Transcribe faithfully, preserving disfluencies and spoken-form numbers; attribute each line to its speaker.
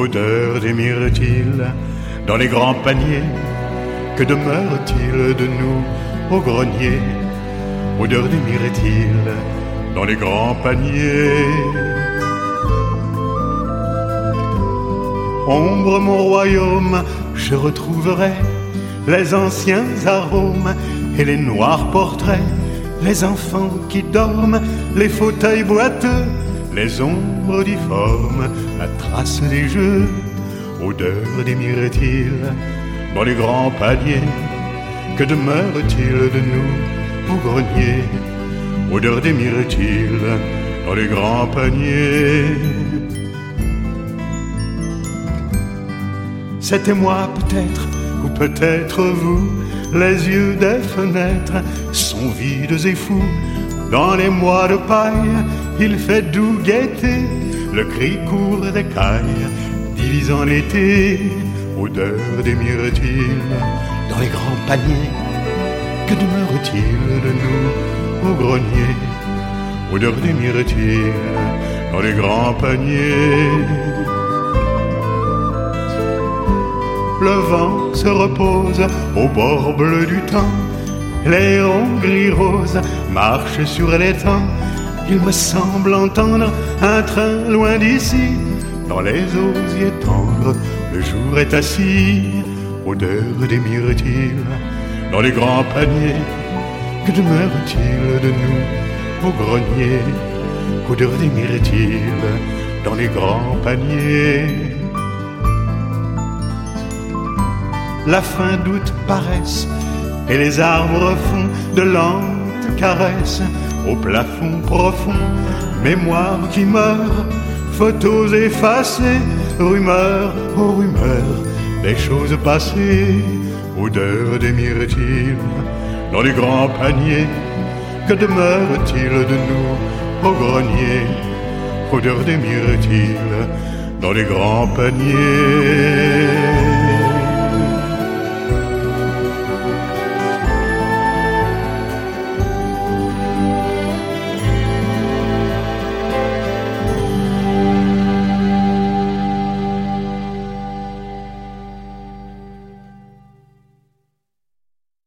Speaker 1: odeur des myrtilles dans les grands paniers. Que demeure-t-il de nous au grenier? Odeur des myrtilles dans les grands paniers. Ombre mon royaume, je retrouverai les anciens arômes et les noirs portraits, les enfants qui dorment, les fauteuils boiteux, les ombres difformes, la trace des jeux, odeur des myrtilles dans les grands paniers. Que demeure-t-il de nous au grenier? Odeur des myrtilles dans les grands paniers. C'était moi peut-être, ou peut-être vous. Les yeux des fenêtres sont vides et fous. Dans les mois de paille, il fait doux gaieté. Le cri court des cailles, divisant l'été. Odeur des myrtilles dans les grands paniers. Que demeure-t-il de nous au grenier? Odeur des myrtilles dans les grands paniers. Le vent se repose au bord bleu du temps. Les hérons gris-roses marchent sur l'étang. Il me semble entendre un train loin d'ici. Dans les osiers tendres, le jour est assis. Odeur des myrtilles dans les grands paniers. Que demeure-t-il de nous au grenier? Odeur des myrtilles dans les grands paniers. La fin d'août paraisse et les arbres font de lentes caresses au plafond profond. Mémoire qui meurt, photos effacées, rumeurs, oh rumeurs, des choses passées. Odeur des myrtilles dans les grands paniers. Que demeure-t-il de nous au grenier? Odeur des myrtilles dans les grands paniers.